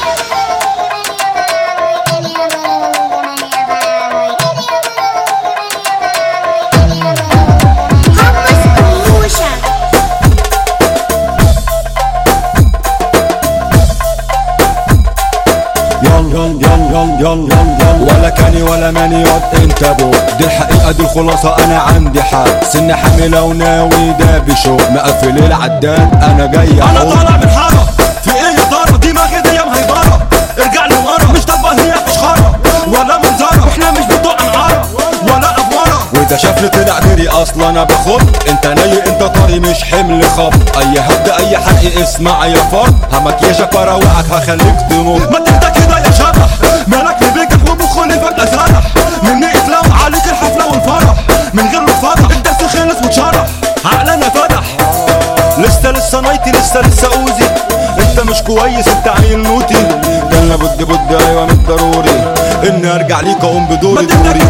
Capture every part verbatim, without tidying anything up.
يلا يلا يلا يلا ولا كاني ولا ماني ياض انت بو، دي الحقيقة دي الخلاصة انا عندي حق، سن حاملة وناوي ده بشو، مقفل العداد انا جاي انا طالع من حارة في ايه يا دارة، دماغي دي مهيبرة ارجع لي ورا، مش طبة هي فشخرة ولا منظرة، احنا مش بتوع انعارة ولا افورة، وده شافني طلع غيري اصلا انا باخد، انت ناي انت طري مش حمل خط، اي هبدا اي حرق اسمع يا فرد، همكياجك واروقك هخليك تنط، ما تهدى كده يا شبح، مالك لبيكك ومخالفك ازرح، مني اتلو عليك الحفلة والفرح، من غير ما اتفضح الدرس خلص واتشرح، عقلنا فتح، لسه لسه نايتي لسه لسه اوزي، انت مش كويس انت عيل نوتي، كان بد بد ايوه من ضروري اني ارجع ليك اقوم بدوري دوري،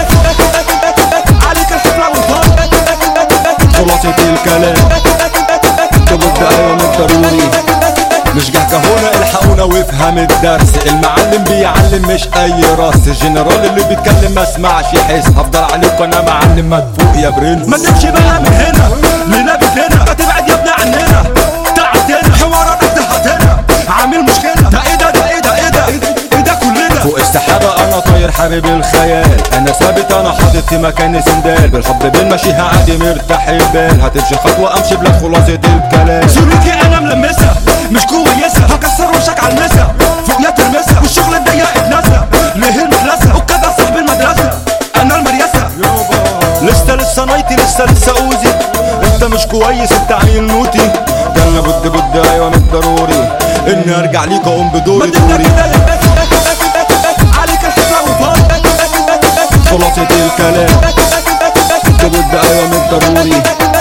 عليك الحفلة والفرح، خلاصة الكلام بد ايوه من ضروري، مش جه كهونا الحقونا وافهم الدرس، المعلم بيعلم مش اي راس، الجنرال اللي بيتكلم ما اسمعش يحس، هفضل عليك وانا معلم ما تفوق يا برنس، ما تمشي بقى من هنا لنبي هنا، ما تبعد يا ابني عننا، تعدينا حواراتك تهتنا، عامل مشكلة، ده ايه ده ده ايه ده ايه ده ايه ده كلنا فوق السحابة انا طاير حبيب الخيال، انا ثابت انا حاطط في مكاني سندال، بالحب بنمشيها عادي مرتاح البال، هتمشي خطوة امشي بلا خلاصة الكلام، سلوكي انا ملمسها مش كويسة، هكسر وشك على المسا فوق يا ترمسها، والشغل الضيق اتنسى، ليه المخلصة وكده صاحب المدرسة انا المريسة، لسه لسه نايتي لسه لسه اوزي، انت مش كويس انت عيل نوتي، كان بد بد ايوه من ضروري اني ارجع ليك اقوم بدوري دوري، عليك الحفلة والفرح، خلاصة الكلام بد ايوه من ضروري.